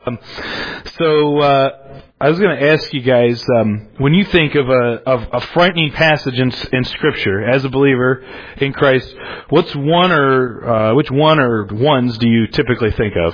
I was going to ask you guys, when you think of a frightening passage in Scripture as a believer in Christ, which one or ones do you typically think of?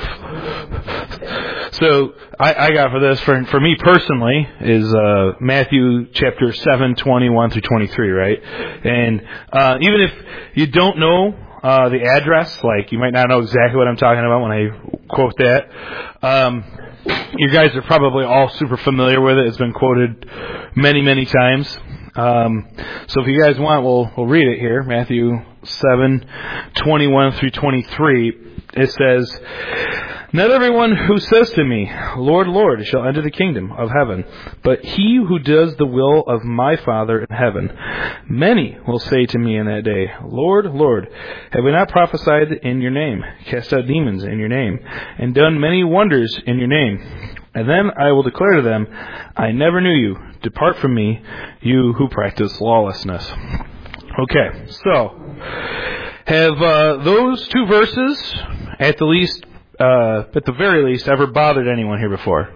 So I got for this, for me personally, is Matthew chapter 7, 21 through 23, right? And even if you don't know the address, like you might not know exactly what I'm talking about when I quote that, you guys are probably all super familiar with it. It's been quoted many, many times. So if you guys want, we'll read it here. Matthew 7, 21 through 23. It says, "Not everyone who says to me, 'Lord, Lord,' shall enter the kingdom of heaven, but he who does the will of my Father in heaven. Many will say to me in that day, 'Lord, Lord, have we not prophesied in your name, cast out demons in your name, and done many wonders in your name?' And then I will declare to them, 'I never knew you. Depart from me, you who practice lawlessness.'" Okay, so have those two verses, at the very least, ever bothered anyone here before?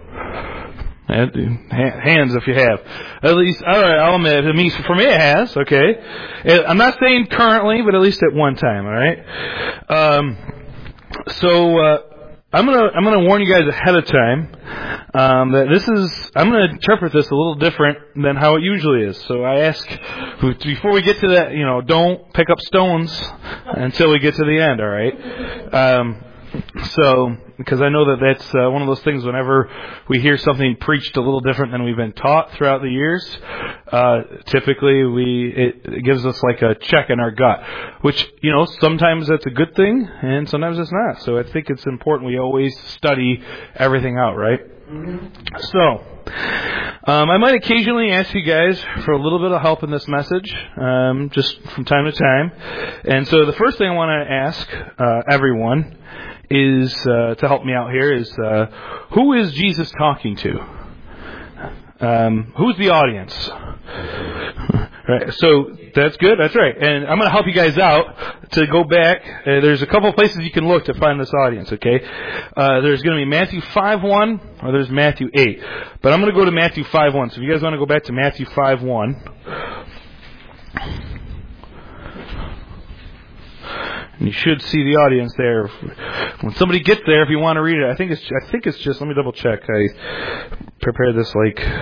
Hands if you have. At least, all right, I'll admit, for me it has, okay? I'm not saying currently, but at least at one time, all right? I'm gonna warn you guys ahead of time that I'm gonna interpret this a little different than how it usually is. So I ask, before we get to that, don't pick up stones until we get to the end, all right? Because I know that's one of those things whenever we hear something preached a little different than we've been taught throughout the years, typically it gives us like a check in our gut, which, sometimes that's a good thing and sometimes it's not. So I think it's important we always study everything out, right? So, I might occasionally ask you guys for a little bit of help in this message, just from time to time. And so the first thing I want to ask everyone is, to help me out here, is who is Jesus talking to? Who's the audience? Right, so that's good. That's right. And I'm going to help you guys out to go back. There's a couple places you can look to find this audience, okay? There's going to be Matthew 5:1 or there's Matthew 8. But I'm going to go to Matthew 5:1. So if you guys want to go back to Matthew 5:1. And you should see the audience there. When somebody gets there, if you want to read it, I think it's just, let me double check. I prepared this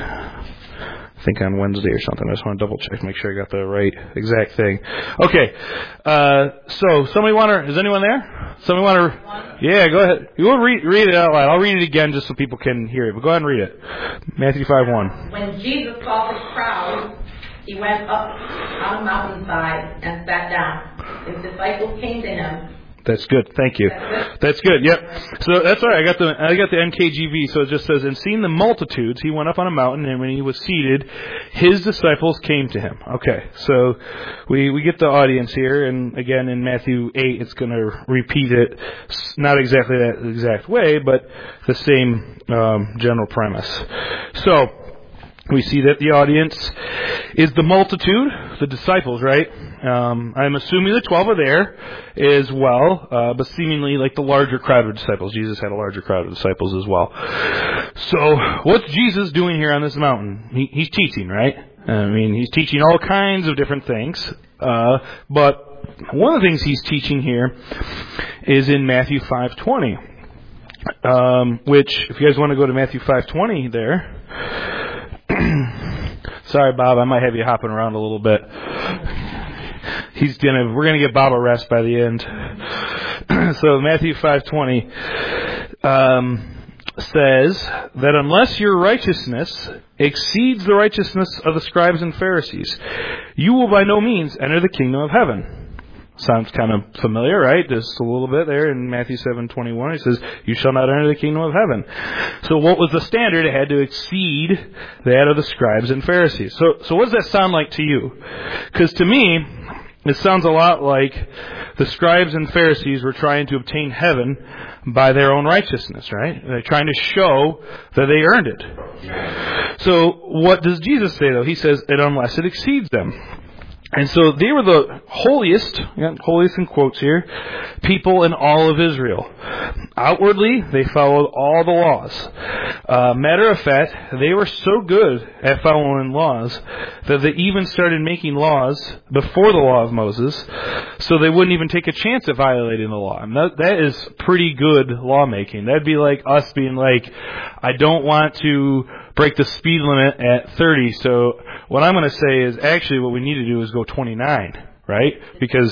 on Wednesday or something. I just want to double check, make sure I got the right exact thing. Okay. So is anyone there? Somebody want to, yeah, go ahead. You will read it out loud. I'll read it again just so people can hear it, but go ahead and read it. Matthew 5:1. When Jesus saw the crowd, he went up on a mountainside and sat down. His disciples came to him. That's good. Thank you. That's good. Yep. So that's all right. I got the NKJV. So it just says, "And seeing the multitudes, he went up on a mountain, and when he was seated, his disciples came to him." Okay. So we get the audience here, and again in Matthew 8, it's going to repeat it, not exactly that exact way, but the same general premise. So we see that the audience is the multitude, the disciples, right? I'm assuming the 12 are there as well, but seemingly like the larger crowd of disciples. Jesus had a larger crowd of disciples as well. So what's Jesus doing here on this mountain? He's teaching, right? I mean, he's teaching all kinds of different things. But one of the things he's teaching here is in Matthew 5:20, which, if you guys want to go to Matthew 5:20 there. Sorry, Bob, I might have you hopping around a little bit. We're gonna get Bob a rest by the end. So Matthew 5:20 says that unless your righteousness exceeds the righteousness of the scribes and Pharisees, you will by no means enter the kingdom of heaven. Sounds kind of familiar, right? Just a little bit there in Matthew 7:21. It says, "You shall not enter the kingdom of heaven." So what was the standard? It had to exceed that of the scribes and Pharisees. So what does that sound like to you? Because to me, it sounds a lot like the scribes and Pharisees were trying to obtain heaven by their own righteousness, right? They're trying to show that they earned it. So what does Jesus say, though? He says that unless it exceeds them. And so they were the holiest, holiest in quotes here, people in all of Israel. Outwardly, they followed all the laws. Matter of fact, they were so good at following laws that they even started making laws before the law of Moses, so they wouldn't even take a chance at violating the law. And that is pretty good lawmaking. That'd be like us being like, I don't want to break the speed limit at 30, so what I'm going to say is actually what we need to do is go 29, right? Because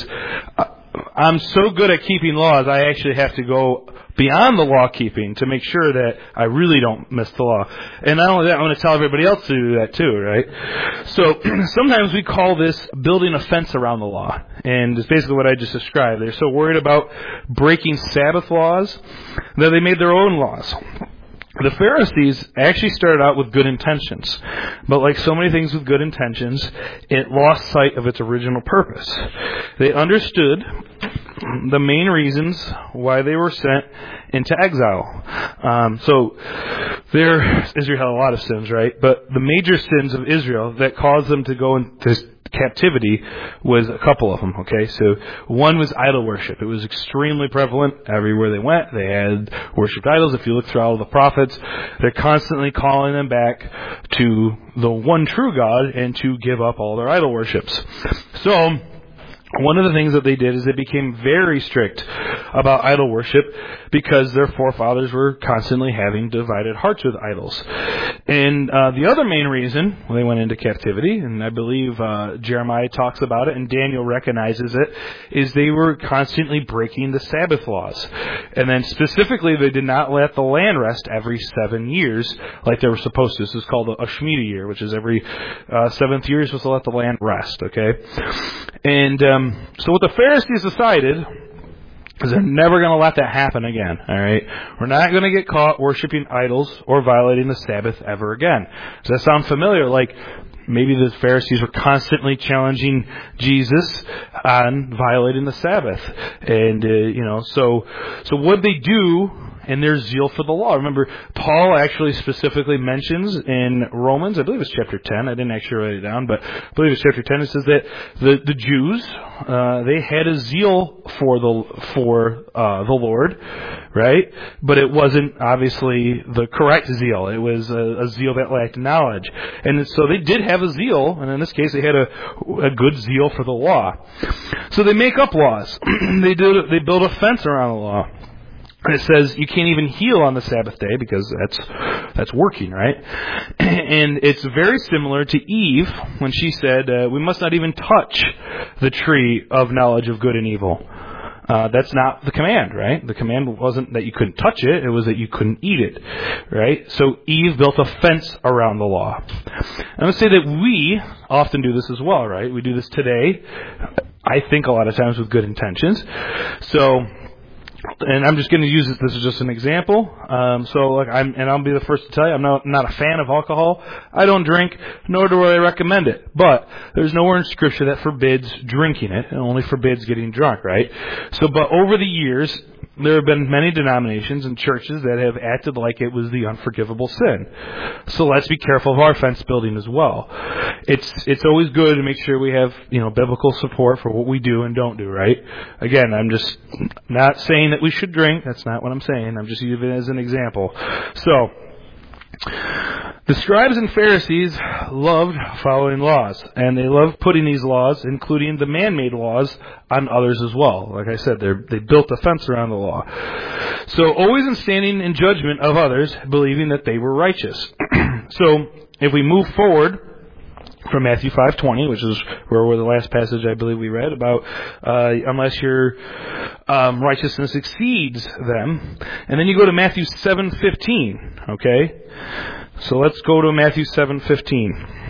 I'm so good at keeping laws, I actually have to go beyond the law keeping to make sure that I really don't miss the law. And not only that, I'm going to tell everybody else to do that too, right? So sometimes we call this building a fence around the law. And it's basically what I just described. They're so worried about breaking Sabbath laws that they made their own laws. The Pharisees actually started out with good intentions, but like so many things with good intentions, it lost sight of its original purpose. They understood the main reasons why they were sent into exile. So Israel had a lot of sins, right? But the major sins of Israel that caused them to go into captivity was a couple of them, okay? So one was idol worship. It was extremely prevalent everywhere they went. They had worshipped idols. If you look through all of the prophets, they're constantly calling them back to the one true God and to give up all their idol worships. So one of the things that they did is they became very strict about idol worship because their forefathers were constantly having divided hearts with idols. And the other main reason they went into captivity, and I believe Jeremiah talks about it and Daniel recognizes it, is they were constantly breaking the Sabbath laws. And then specifically, they did not let the land rest every 7 years like they were supposed to. This is called a Shemitah year, which is every 7th year you're supposed to let the land rest, okay? And so what the Pharisees decided is they're never going to let that happen again, all right? We're not going to get caught worshiping idols or violating the Sabbath ever again. Does that sound familiar? Like maybe the Pharisees were constantly challenging Jesus on violating the Sabbath. And, so what they do in their zeal for the law. Remember, Paul actually specifically mentions in Romans, I believe it's chapter 10, I didn't actually write it down, but I believe it's chapter 10, it says that the Jews, they had a zeal for the Lord, right? But it wasn't obviously the correct zeal. It was a zeal that lacked knowledge. And so they did have a zeal, and in this case they had a good zeal for the law. So they make up laws. They build a fence around the law. And it says you can't even heal on the Sabbath day because that's working, right? And it's very similar to Eve when she said, we must not even touch the tree of knowledge of good and evil. That's not the command, right? The command wasn't that you couldn't touch it. It was that you couldn't eat it, right? So Eve built a fence around the law. I would say that we often do this as well, right? We do this today, I think a lot of times with good intentions. And I'm just going to use this as just an example. I'll be the first to tell you, I'm not a fan of alcohol. I don't drink, nor do I recommend it. But there's nowhere in Scripture that forbids drinking it. It only forbids getting drunk, right? But over the years, there have been many denominations and churches that have acted like it was the unforgivable sin. So let's be careful of our fence building as well. It's always good to make sure we have, biblical support for what we do and don't do, right? Again, I'm just not saying that we should drink. That's not what I'm saying. I'm just using it as an example. So, the scribes and Pharisees loved following laws, and they loved putting these laws, including the man-made laws, on others as well. Like I said, they built a fence around the law. So always in standing in judgment of others, believing that they were righteous. So if we move forward from Matthew 5:20, which is where the last passage I believe we read about, unless your righteousness exceeds them, and then you go to Matthew 7:15. Okay, so let's go to Matthew 7:15.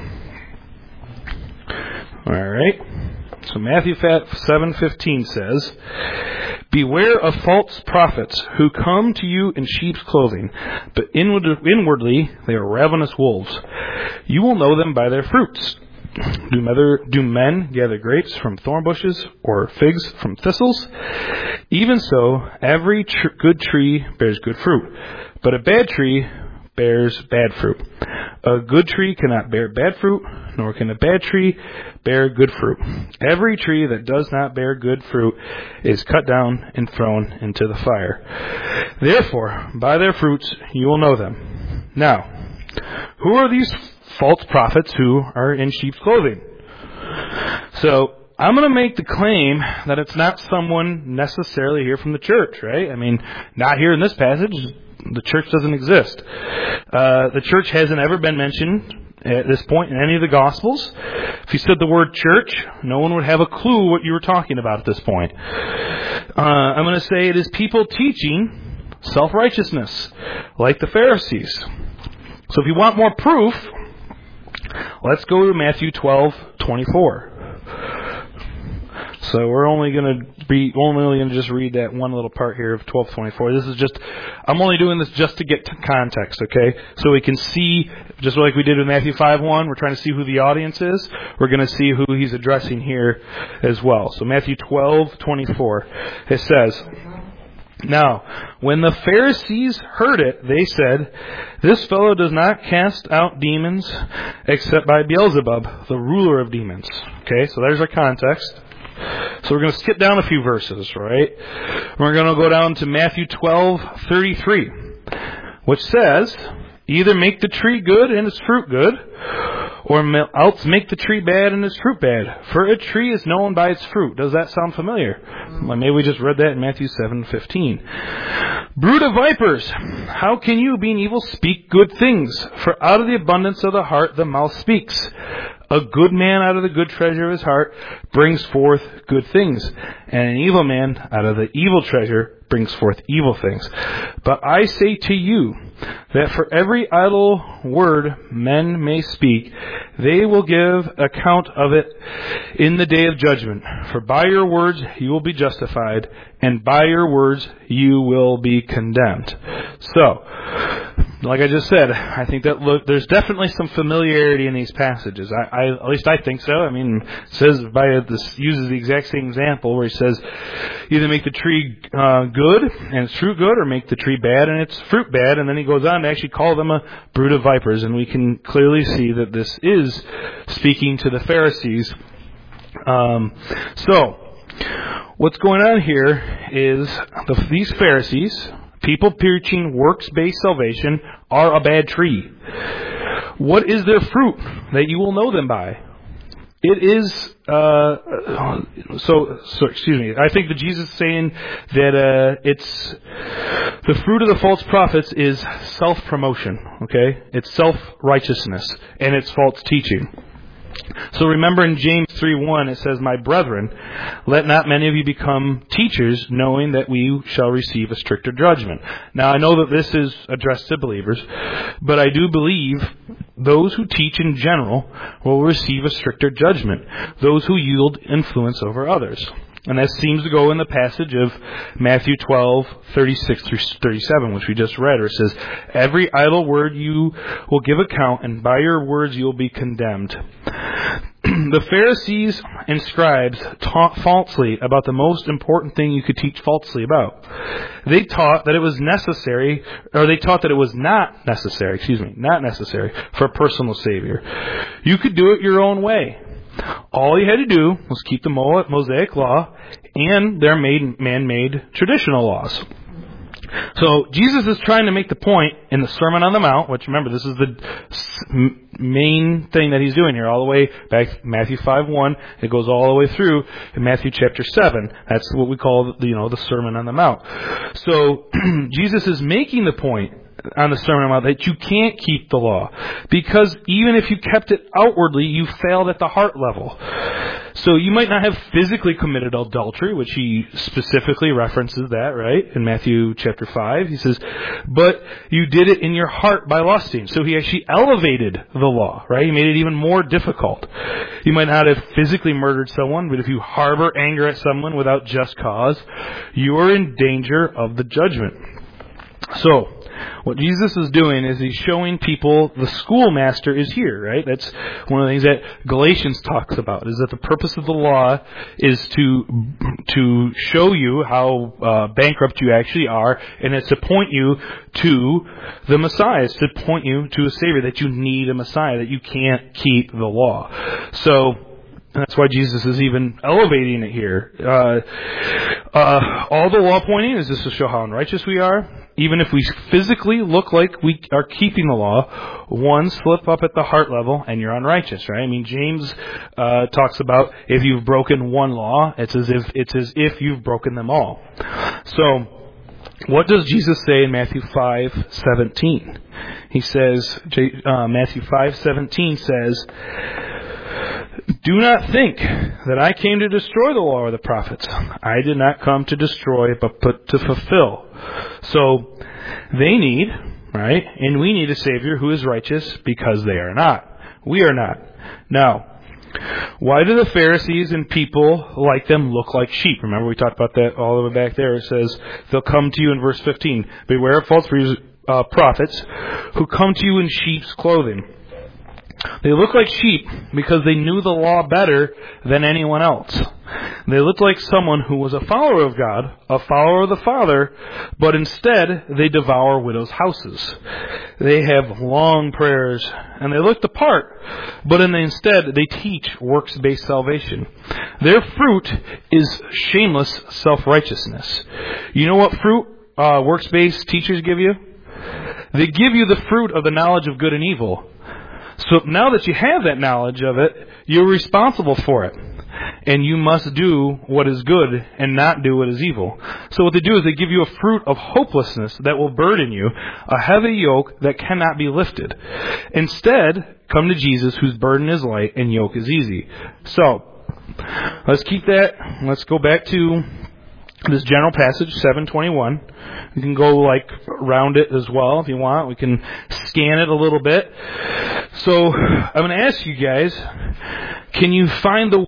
All right. So Matthew 7:15 says, "Beware of false prophets who come to you in sheep's clothing, but inwardly they are ravenous wolves. You will know them by their fruits. Do men gather grapes from thorn bushes or figs from thistles? Even so, every good tree bears good fruit, but a bad tree bears bad fruit. A good tree cannot bear bad fruit, nor can a bad tree bear good fruit. Every tree that does not bear good fruit is cut down and thrown into the fire. Therefore, by their fruits you will know them. Now, who are these false prophets who are in sheep's clothing? So, I'm going to make the claim that it's not someone necessarily here from the church, right? I mean, not here in this passage. The church doesn't exist. The church hasn't ever been mentioned at this point in any of the Gospels. If you said the word church, no one would have a clue what you were talking about at this point. I'm going to say it is people teaching self-righteousness, like the Pharisees. So if you want more proof, let's go to Matthew 12:24. So we're only going to just read that one little part here of 12:24. This is just, I'm only doing this just to get to context, okay? So we can see, just like we did with Matthew 5:1, we're trying to see who the audience is. We're going to see who he's addressing here as well. So Matthew 12:24, it says, "Now, when the Pharisees heard it, they said, 'This fellow does not cast out demons except by Beelzebub, the ruler of demons.'" Okay, so there's our context. So we're going to skip down a few verses, right? We're going to go down to Matthew 12:33, which says, "Either make the tree good and its fruit good, or else make the tree bad and its fruit bad. For a tree is known by its fruit." Does that sound familiar? Well, maybe we just read that in Matthew 7:15. "Brood of vipers, how can you, being evil, speak good things? For out of the abundance of the heart the mouth speaks. A good man out of the good treasure of his heart brings forth good things, and an evil man out of the evil treasure brings forth evil things. But I say to you that for every idle word men may speak, they will give account of it in the day of judgment. For by your words you will be justified, and by your words you will be condemned." So, like I just said, I think that there's definitely some familiarity in these passages. At least I think so. I mean, it says this uses the exact same example where he says, either make the tree good and its fruit good, or make the tree bad and its fruit bad. And then he goes on to actually call them a brood of vipers. And we can clearly see that this is speaking to the Pharisees. So, what's going on here is these Pharisees, people preaching works-based salvation, are a bad tree. What is their fruit that you will know them by? It is, excuse me, I think that Jesus is saying that it's, the fruit of the false prophets is self-promotion, okay? It's self-righteousness, and it's false teaching. So remember in James 3:1 it says, "My brethren, let not many of you become teachers, knowing that we shall receive a stricter judgment." Now I know that this is addressed to believers, but I do believe those who teach in general will receive a stricter judgment, those who yield influence over others. And that seems to go in the passage of Matthew 12:36-37, which we just read, where it says, "Every idle word you will give account, and by your words you will be condemned." The Pharisees and scribes taught falsely about the most important thing you could teach falsely about. They taught that it was necessary, or they taught that it was not necessary for a personal Savior. You could do it your own way. All you had to do was keep the Mosaic law and their man-made traditional laws. So Jesus is trying to make the point in the Sermon on the Mount, which remember, this is the main thing that he's doing here, all the way back to Matthew 5:1. It goes all the way through in Matthew chapter 7. That's what we call the Sermon on the Mount. So Jesus is making the point on the Sermon on the Mount that you can't keep the law, because even if you kept it outwardly, you failed at the heart level. So you might not have physically committed adultery, which he specifically references that, right? In Matthew chapter 5, he says, but you did it in your heart by lusting. So he actually elevated the law, right? He made it even more difficult. You might not have physically murdered someone, but if you harbor anger at someone without just cause, you are in danger of the judgment. So, What Jesus is doing is he's showing people the schoolmaster is here, right? That's one of the things that Galatians talks about, is that the purpose of the law is to show you how bankrupt you actually are, and it's to point you to the Messiah. It's to point you to a Savior, that you need a Messiah, that you can't keep the law. So that's why Jesus is even elevating it here. All the law pointing is just to show how unrighteous we are. Even if we physically look like we are keeping the law, one slip up at the heart level and you're unrighteous, right? I mean, James talks about if you've broken one law, it's as if you've broken them all. So, what does Jesus say in Matthew 5:17? He says, Matthew 5:17 says, "Do not think that I came to destroy the law or the prophets. I did not come to destroy, but to fulfill." So they need, right? And we need a Savior who is righteous, because they are not. We are not. Now, why do the Pharisees and people like them look like sheep? Remember, we talked about that all the way back there. It says, they'll come to you in verse 15. "Beware of false prophets who come to you in sheep's clothing." They look like sheep because they knew the law better than anyone else. They looked like someone who was a follower of God, a follower of the Father, but instead they devour widows' houses. They have long prayers, and they look the part, but instead they teach works-based salvation. Their fruit is shameless self-righteousness. You know what fruit works-based teachers give you? They give you the fruit of the knowledge of good and evil. So now that you have that knowledge of it, you're responsible for it. And you must do what is good and not do what is evil. So what they do is they give you a fruit of hopelessness that will burden you, a heavy yoke that cannot be lifted. Instead, come to Jesus, whose burden is light and yoke is easy. So, let's keep that. Let's go back to this general passage, 7:21. You can go around it as well if you want. We can scan it a little bit. So I'm going to ask you guys, can you find the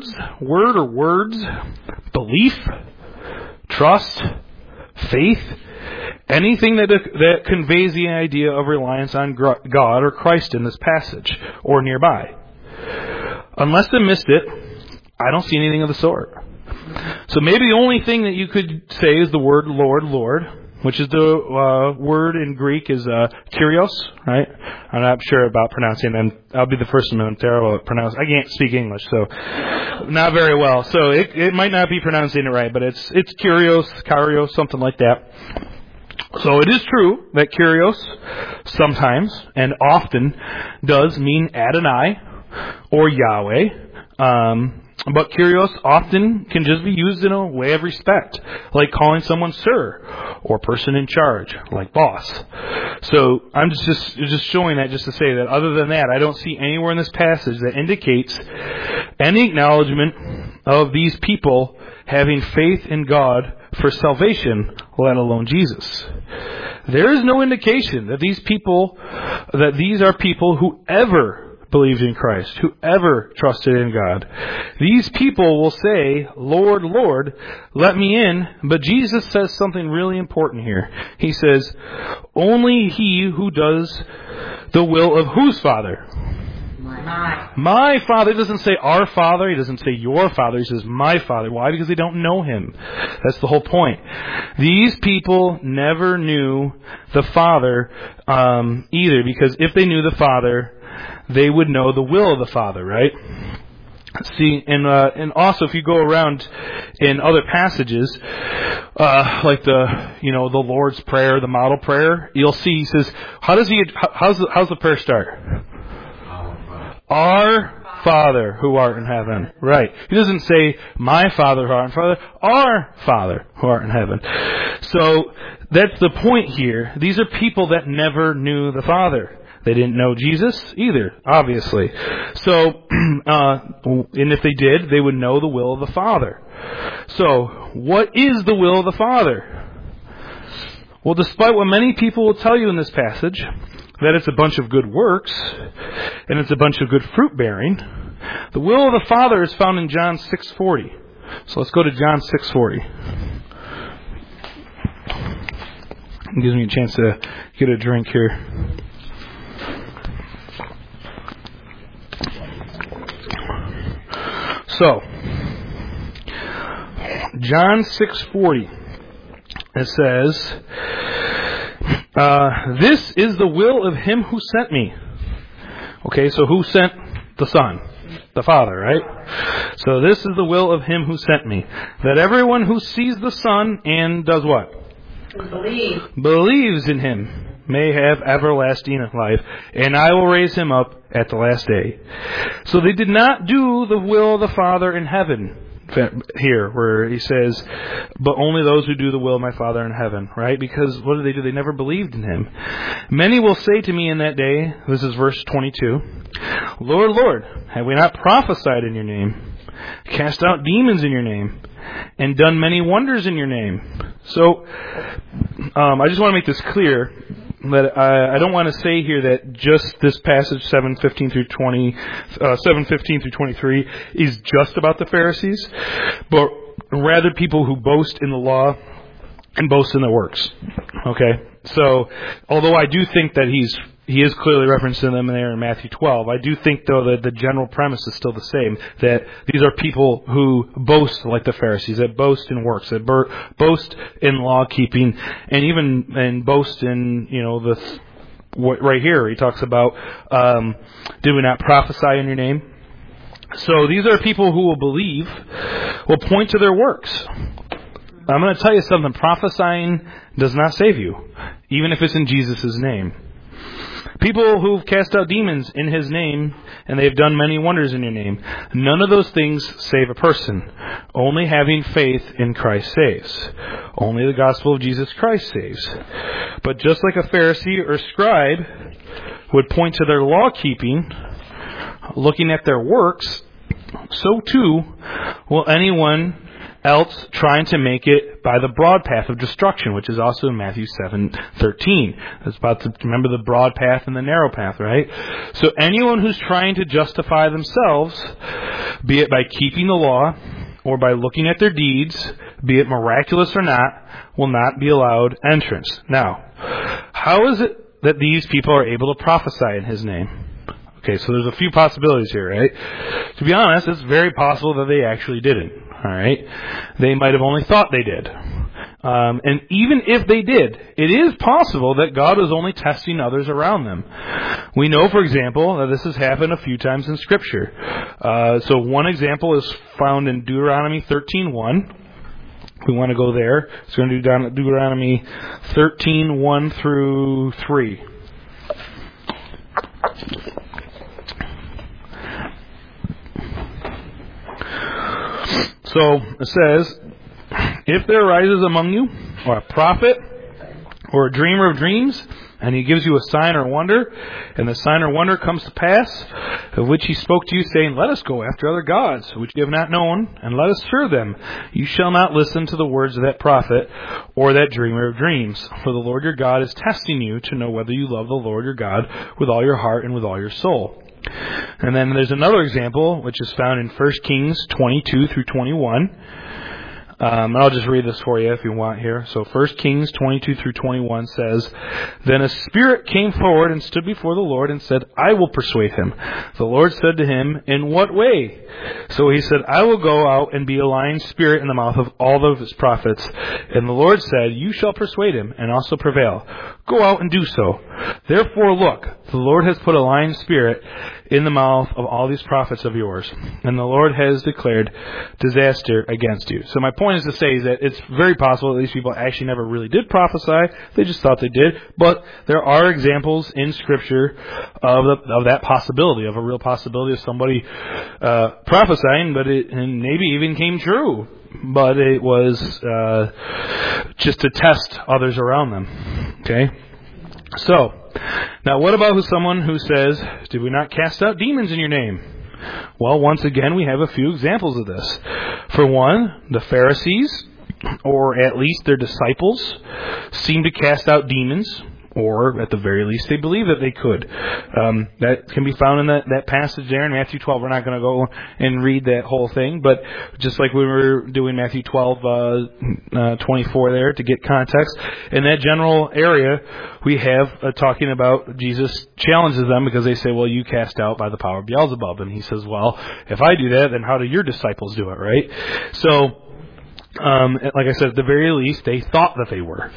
words, belief, trust, faith, anything that conveys the idea of reliance on God or Christ in this passage or nearby? Unless I missed it, I don't see anything of the sort. So maybe the only thing that you could say is the word Lord, Lord, which is the word in Greek is Kyrios, right? I'm not sure about pronouncing them. I'll be the first one. I'm terrible at pronouncing. I can't speak English, so not very well. So it might not be pronouncing it right, but it's Kyrios, something like that. So it is true that Kyrios sometimes and often does mean Adonai or Yahweh. But Kyrios often can just be used in a way of respect, like calling someone sir, or person in charge, like boss. So I'm just showing that just to say that other than that, I don't see anywhere in this passage that indicates any acknowledgement of these people having faith in God for salvation, let alone Jesus. There is no indication that these are people who ever believed in Christ, who ever trusted in God. These people will say, Lord, Lord, let me in. But Jesus says something really important here. He says, only he who does the will of whose Father? My Father. He doesn't say our Father. He doesn't say your Father. He says my Father. Why? Because they don't know him. That's the whole point. These people never knew the Father either, because if they knew the Father, they would know the will of the Father, right? See, and also if you go around in other passages, like the Lord's Prayer, the model prayer, you'll see he says, how's the prayer start? Our Father who art in heaven. Right. He doesn't say my Father who art in heaven, our Father who art in heaven. So that's the point here. These are people that never knew the Father. They didn't know Jesus either, obviously. So, and if they did, they would know the will of the Father. So, what is the will of the Father? Well, despite what many people will tell you in this passage, that it's a bunch of good works, and it's a bunch of good fruit bearing, the will of the Father is found in John 6:40. So let's go to John 6:40. It gives me a chance to get a drink here. So, John 6:40, it says, this is the will of him who sent me. Okay, so who sent the Son? The Father, right? So this is the will of him who sent me, that everyone who sees the Son and does what? Believes in him may have everlasting life, and I will raise him up at the last day. So they did not do the will of the Father in heaven. Here, where he says, but only those who do the will of my Father in heaven, right? Because what do? They never believed in him. Many will say to me in that day, this is verse 22, Lord, Lord, have we not prophesied in your name, cast out demons in your name, and done many wonders in your name? So, I just want to make this clear, that I don't want to say here that just this passage 7:15 through 23 is just about the Pharisees, but rather people who boast in the law and boast in their works. Okay, so although I do think that he is clearly referencing them there in Matthew 12, I do think though that the general premise is still the same, that these are people who boast like the Pharisees, that boast in works, that boast in law keeping, and boast in, right here he talks about, did we not prophesy in your name? So these are people who will believe, will point to their works. I'm going to tell you something, prophesying does not save you, even if it's in Jesus' name. People who've cast out demons in his name, and they've done many wonders in your name, none of those things save a person. Only having faith in Christ saves. Only the gospel of Jesus Christ saves. But just like a Pharisee or scribe would point to their law keeping, looking at their works, so too will anyone else trying to make it by the broad path of destruction, which is also in Matthew 7:13. It's about to remember the broad path and the narrow path, right? So anyone who's trying to justify themselves, be it by keeping the law or by looking at their deeds, be it miraculous or not, will not be allowed entrance. Now, how is it that these people are able to prophesy in his name? Okay, so there's a few possibilities here, right? To be honest, it's very possible that they actually didn't. All right, they might have only thought they did, and even if they did, it is possible that God was only testing others around them. We know, for example, that this has happened a few times in Scripture. So one example is found in Deuteronomy 13:1. We want to go there. It's going to do Deuteronomy 13:1 through 3. So it says, if there arises among you or a prophet or a dreamer of dreams, and he gives you a sign or wonder, and the sign or wonder comes to pass, of which he spoke to you, saying, let us go after other gods, which you have not known, and let us serve them. You shall not listen to the words of that prophet or that dreamer of dreams. For the Lord your God is testing you to know whether you love the Lord your God with all your heart and with all your soul. And then there's another example, which is found in 1 Kings 22 through 21. I'll just read this for you if you want here. So 1 Kings 22 through 21 says, then a spirit came forward and stood before the Lord and said, I will persuade him. The Lord said to him, in what way? So he said, I will go out and be a lying spirit in the mouth of all of his prophets. And the Lord said, you shall persuade him and also prevail. Go out and do so. Therefore look, the Lord has put a lying spirit in the mouth of all these prophets of yours, and the Lord has declared disaster against you. So my point is to say is that it's very possible that these people actually never really did prophesy. They just thought they did. But there are examples in Scripture of that possibility, of a real possibility of somebody prophesying, and maybe even came true. But it was just to test others around them. Okay? So, now what about someone who says, did we not cast out demons in your name? Well, once again, we have a few examples of this. For one, the Pharisees, or at least their disciples, seemed to cast out demons Or, at the very least, they believe that they could. That can be found in that passage there in Matthew 12. We're not going to go and read that whole thing, but just like we were doing Matthew 12, 24 there to get context, in that general area, we have talking about Jesus challenges them because they say, well, you cast out by the power of Beelzebub. And he says, well, if I do that, then how do your disciples do it, right? So, like I said, at the very least, they thought that they were.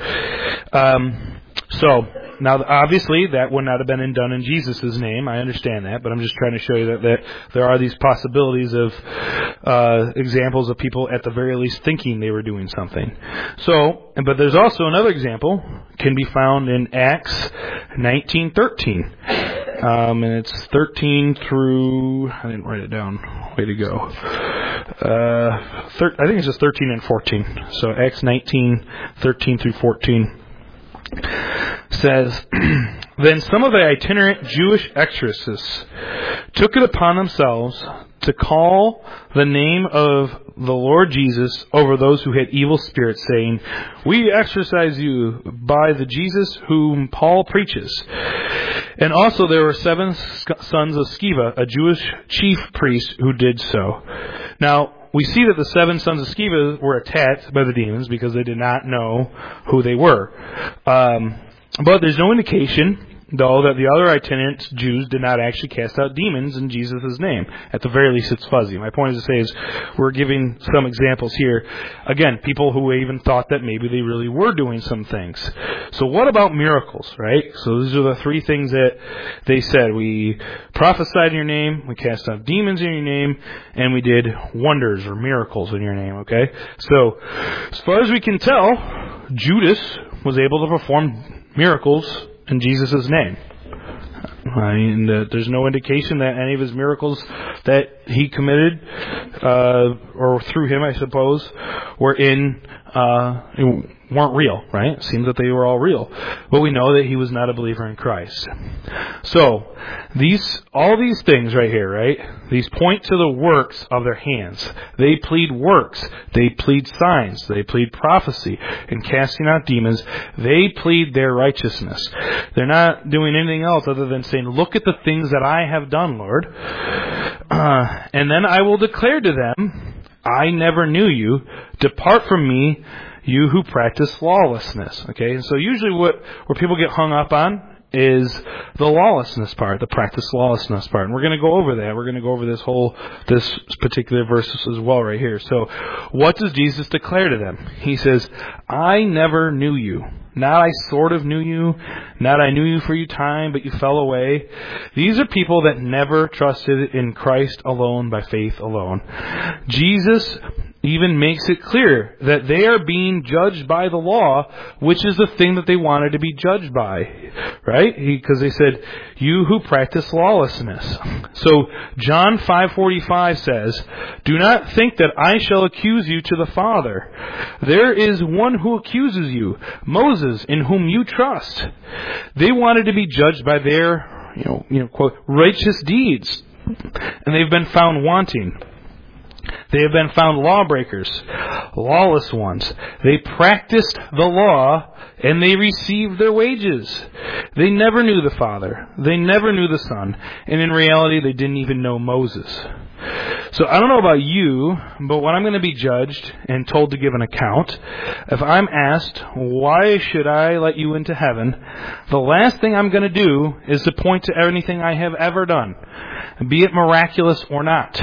So, now obviously that would not have been done in Jesus' name. I understand that, but I'm just trying to show you that there are these possibilities of examples of people at the very least thinking they were doing something. So, but there's also another example, can be found in Acts 19:13. And it's 13 through, I didn't write it down, way to go. I think it's just 13 and 14. So Acts 19:13 through 14. Says, then some of the itinerant Jewish exorcists took it upon themselves to call the name of the Lord Jesus over those who had evil spirits, saying, we exorcise you by the Jesus whom Paul preaches. And also there were 7 sons of Sceva, a Jewish chief priest, who did so. Now, we see that the 7 sons of Sceva were attacked by the demons because they did not know who they were. But there's no indication, though, that the other itinerant Jews did not actually cast out demons in Jesus' name. At the very least, it's fuzzy. My point is to say is we're giving some examples here. Again, people who even thought that maybe they really were doing some things. So what about miracles, right? So these are the 3 things that they said. We prophesied in your name, we cast out demons in your name, and we did wonders or miracles in your name, okay? So as far as we can tell, Judas was able to perform miracles in Jesus' name. There's no indication that any of his miracles that he committed, or through him, I suppose, weren't real, right? It seems that they were all real. But we know that he was not a believer in Christ. So, all these things right here, right? These point to the works of their hands. They plead works. They plead signs. They plead prophecy. And casting out demons, they plead their righteousness. They're not doing anything else other than saying, look at the things that I have done, Lord. And then I will declare to them, I never knew you. Depart from me, you who practice lawlessness. Okay, and so usually where people get hung up on is the lawlessness part, the practice lawlessness part. And we're going to go over that. We're going to go over this particular verse as well right here. So what does Jesus declare to them? He says, I never knew you. Not I sort of knew you. Not I knew you for your time, but you fell away. These are people that never trusted in Christ alone by faith alone. Jesus even makes it clear that they are being judged by the law, which is the thing that they wanted to be judged by, right? Because they said, you who practice lawlessness. So John 5:45 says, do not think that I shall accuse you to the Father. There is one who accuses you, Moses, in whom you trust. They wanted to be judged by their, quote, righteous deeds, and they've been found wanting. They have been found lawbreakers, lawless ones. They practiced the law and they received their wages. They never knew the Father. They never knew the Son. And in reality, they didn't even know Moses. So I don't know about you, but when I'm going to be judged and told to give an account, if I'm asked, why should I let you into heaven, the last thing I'm going to do is to point to anything I have ever done, be it miraculous or not.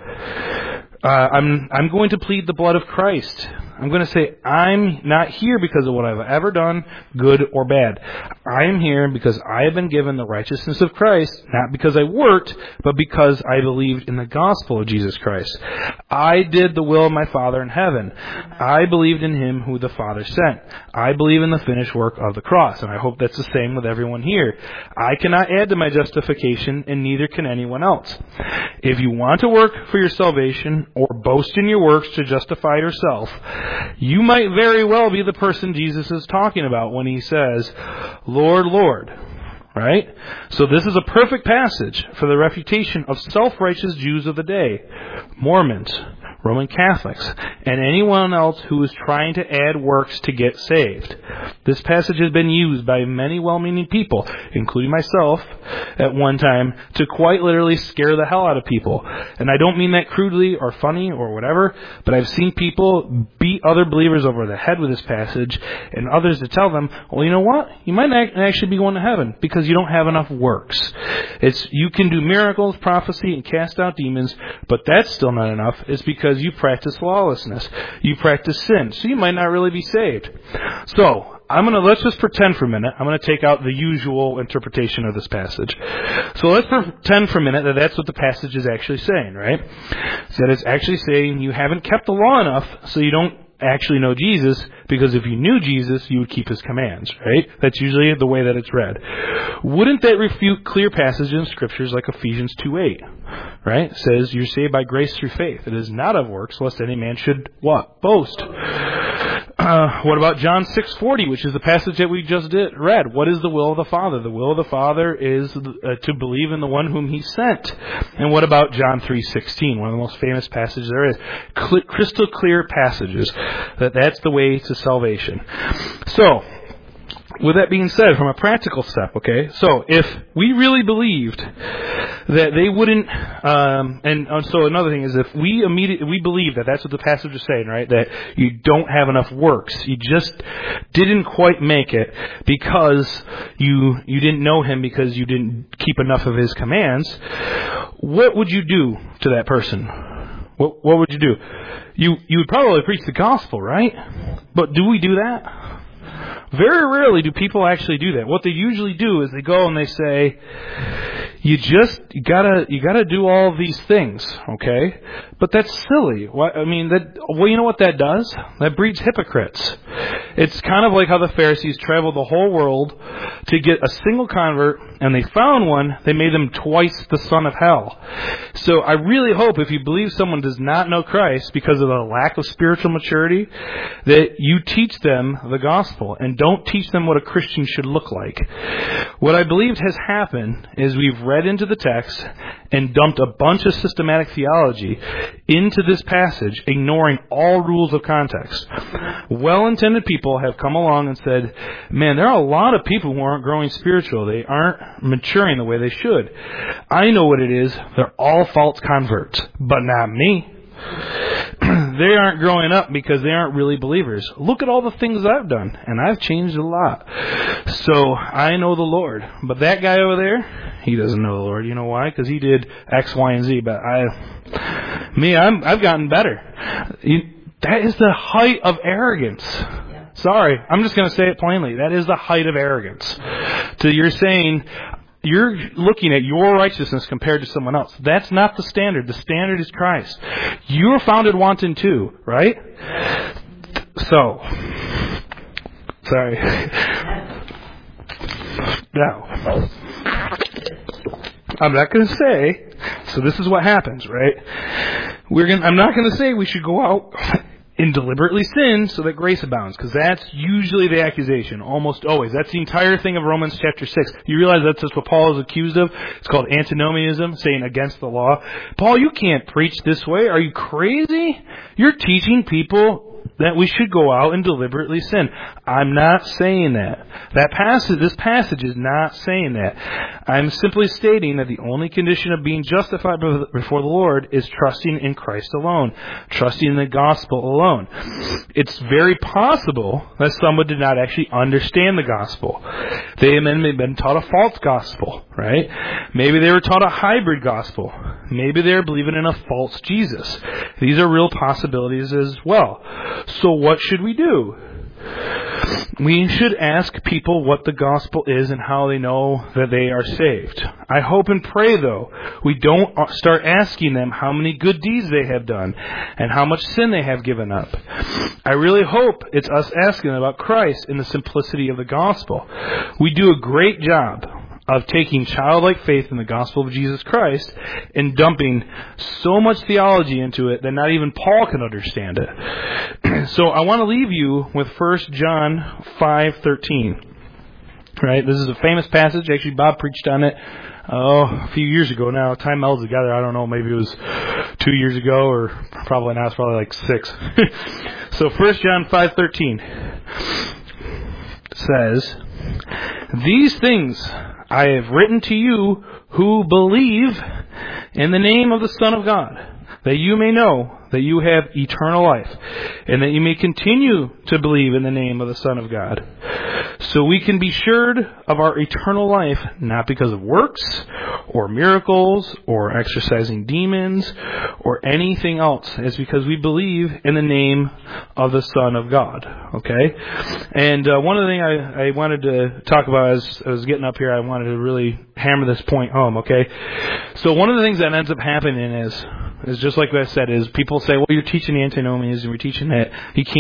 I'm going to plead the blood of Christ. I'm going to say, I'm not here because of what I've ever done, good or bad. I am here because I have been given the righteousness of Christ, not because I worked, but because I believed in the gospel of Jesus Christ. I did the will of my Father in heaven. I believed in Him who the Father sent. I believe in the finished work of the cross, and I hope that's the same with everyone here. I cannot add to my justification, and neither can anyone else. If you want to work for your salvation or boast in your works to justify yourself, you might very well be the person Jesus is talking about when He says, Lord, Lord. Right? So this is a perfect passage for the refutation of self-righteous Jews of the day. Mormons, Roman Catholics, and anyone else who is trying to add works to get saved. This passage has been used by many well-meaning people, including myself, at one time, to quite literally scare the hell out of people. And I don't mean that crudely or funny or whatever, but I've seen people beat other believers over the head with this passage, and others to tell them, well, you know what? You might not actually be going to heaven because you don't have enough works. You can do miracles, prophecy, and cast out demons, but that's still not enough. It's because you practice lawlessness. You practice sin. So you might not really be saved. So, let's just pretend for a minute. I'm going to take out the usual interpretation of this passage. So let's pretend for a minute that that's what the passage is actually saying, right? So that it's actually saying you haven't kept the law enough, so you don't actually know Jesus, because if you knew Jesus, you would keep his commands, right? That's usually the way that it's read. Wouldn't that refute clear passages in scriptures like Ephesians 2:8, right? It says, you're saved by grace through faith. It is not of works, lest any man should, what? Boast. What about John 6:40, which is the passage that we just read? What is the will of the Father? The will of the Father is to believe in the one whom he sent. And what about John 3:16, one of the most famous passages there is? Crystal clear passages. That's the way to salvation. So, with that being said, from a practical step, okay, so if we really believed that they wouldn't, so another thing is if we believe that that's what the passage is saying, right, that you don't have enough works, you just didn't quite make it because you didn't know him because you didn't keep enough of his commands, what would you do to that person? What would you do? You would probably preach the gospel, right? But do we do that? Very rarely do people actually do that. What they usually do is they go and they say, you gotta do all of these things, okay? But that's silly. You know what that does? That breeds hypocrites. It's kind of like how the Pharisees traveled the whole world to get a single convert, and they found one, they made them twice the son of hell. So I really hope if you believe someone does not know Christ because of the lack of spiritual maturity, that you teach them the gospel and don't teach them what a Christian should look like. What I believe has happened is we've read into the text and dumped a bunch of systematic theology into this passage, ignoring all rules of context. Well-intended people have come along and said, man, there are a lot of people who aren't growing spiritual. They aren't maturing the way they should. I know what it is. They're all false converts, but not me. They aren't growing up because they aren't really believers. Look at all the things I've done, and I've changed a lot. So I know the Lord. But that guy over there, he doesn't know the Lord. You know why? Because he did X, Y, and Z. But I've gotten better. That is the height of arrogance. Sorry, I'm just going to say it plainly. That is the height of arrogance. So you're saying, you're looking at your righteousness compared to someone else. That's not the standard. The standard is Christ. You were founded wanton too, right? So, sorry. Now, I'm not going to say, so this is what happens, right? I'm not going to say we should go out and deliberately sin so that grace abounds, because that's usually the accusation, almost always. That's the entire thing of Romans chapter 6. You realize that's just what Paul is accused of? It's called antinomianism, saying against the law. Paul, you can't preach this way. Are you crazy? You're teaching people that we should go out and deliberately sin. I'm not saying that. This passage is not saying that. I'm simply stating that the only condition of being justified before the Lord is trusting in Christ alone, trusting in the gospel alone. It's very possible that someone did not actually understand the gospel. They may have been taught a false gospel, right? Maybe they were taught a hybrid gospel. Maybe they're believing in a false Jesus. These are real possibilities as well. So what should we do? We should ask people what the gospel is and how they know that they are saved. I hope and pray, though, we don't start asking them how many good deeds they have done and how much sin they have given up. I really hope it's us asking about Christ in the simplicity of the gospel. We do a great job of taking childlike faith in the gospel of Jesus Christ and dumping so much theology into it that not even Paul can understand it. So I want to leave you with 1 John 5:13. Right? This is a famous passage. Actually, Bob preached on it a few years ago now. Time melds together. I don't know. Maybe it was 2 years ago, or probably not. It's probably like 6. So 1 John 5:13 says, "These things I have written to you who believe in the name of the Son of God, that you may know that you have eternal life, and that you may continue to believe in the name of the Son of God. So we can be assured of our eternal life, not because of works, or miracles, or exorcising demons, or anything else. It's because we believe in the name of the Son of God." Okay? And one of the things I wanted to talk about as I was getting up here, I wanted to really hammer this point home, okay? So one of the things that ends up happening is just like I said, is people say, well, you're teaching antinomianism, you're teaching that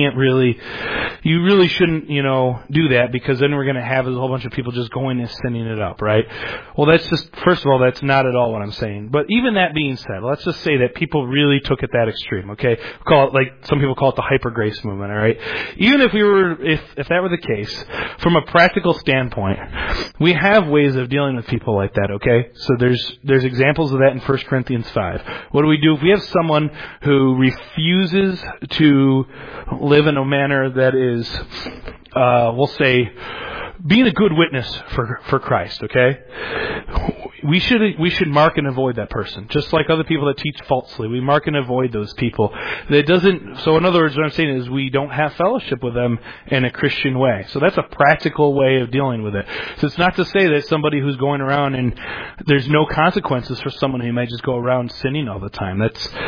you really shouldn't, do that, because then we're going to have a whole bunch of people just going and sending it up, right? Well, first of all, that's not at all what I'm saying. But even that being said, let's just say that people really took it that extreme, okay? Call it, like some people call it the hyper grace movement, all right? Even if if that were the case, from a practical standpoint, we have ways of dealing with people like that, okay? So there's examples of that in 1 Corinthians 5. What do we do if we have someone who refuses to live in a manner that is, we'll say, being a good witness for Christ, okay? We should mark and avoid that person, just like other people that teach falsely. We mark and avoid those people. So in other words, what I'm saying is we don't have fellowship with them in a Christian way. So that's a practical way of dealing with it. So it's not to say that somebody who's going around and there's no consequences for someone who might just go around sinning all the time.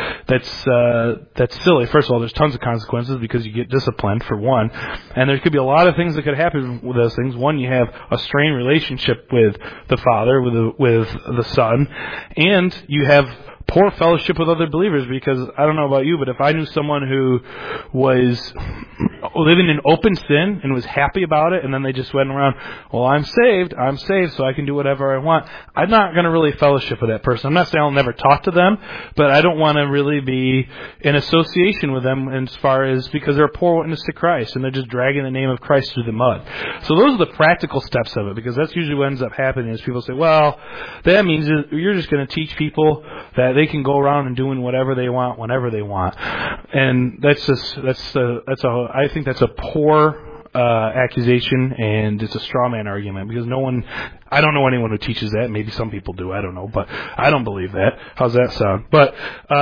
That's silly. First of all, there's tons of consequences because you get disciplined, for one, and there could be a lot of things that could happen with those things. One, you have a strained relationship with the Father, with the Son, and you have poor fellowship with other believers, because I don't know about you, but if I knew someone who was living in open sin and was happy about it, and then they just went around, well, I'm saved, so I can do whatever I want, I'm not going to really fellowship with that person. I'm not saying I'll never talk to them, but I don't want to really be in association with them as far as, because they're a poor witness to Christ, and they're just dragging the name of Christ through the mud. So those are the practical steps of it, because that's usually what ends up happening is people say, well, that means you're just going to teach people that they can go around and doing whatever they want whenever they want, and I think that's a poor accusation, and it's a straw man argument, because I don't know anyone who teaches that. Maybe some people do, I don't know, but I don't believe that. How's that sound? But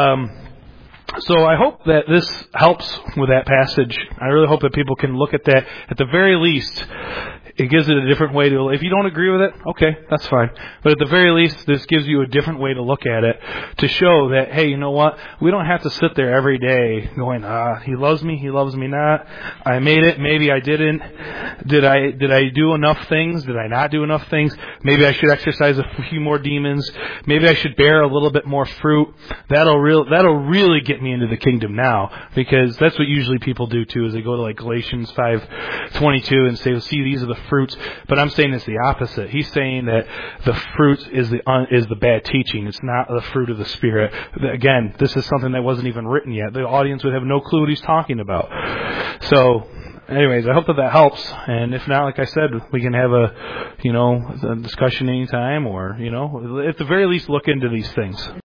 so I hope that this helps with that passage. I really hope that people can look at that. At the very least, it gives it a different way to, if you don't agree with it, okay, that's fine. But at the very least, this gives you a different way to look at it, to show that, hey, you know what? We don't have to sit there every day going, he loves me not. I made it, maybe I didn't. Did I do enough things? Did I not do enough things? Maybe I should exercise a few more demons. Maybe I should bear a little bit more fruit. That'll really get me into the kingdom now, because that's what usually people do too, is they go to like Galatians 5:22 and say, well, see, these are the fruits. But I'm saying it's the opposite. He's saying that the fruit is the bad teaching. It's not the fruit of the Spirit. Again, this is something that wasn't even written yet. The audience would have no clue what he's talking about. So, anyways, I hope that helps. And if not, like I said, we can have a discussion anytime, or, at the very least, look into these things.